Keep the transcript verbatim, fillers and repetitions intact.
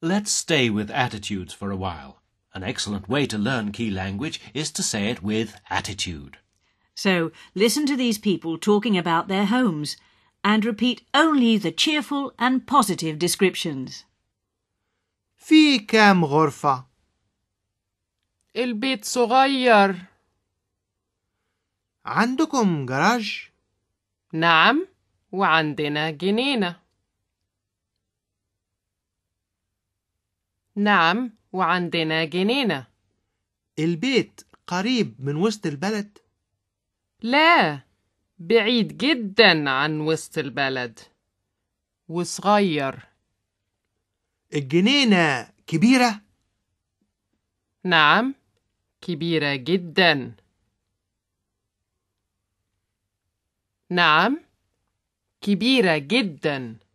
Let's stay with attitudes for a while. An excellent way to learn key language is to say it with attitude. So, listen to these people talking about their homes and repeat only the cheerful and positive descriptions. في كام غرفة؟ البيت صغير. عندكم جراج؟ نعم، وعندنا جنينة. نعم، وعندنا جنينة. البيت قريب من وسط البلد؟ لا، بعيد جدا عن وسط البلد وصغير. الجنينة كبيرة؟ نعم، كبيرة جدا. نعم، كبيرة جدا.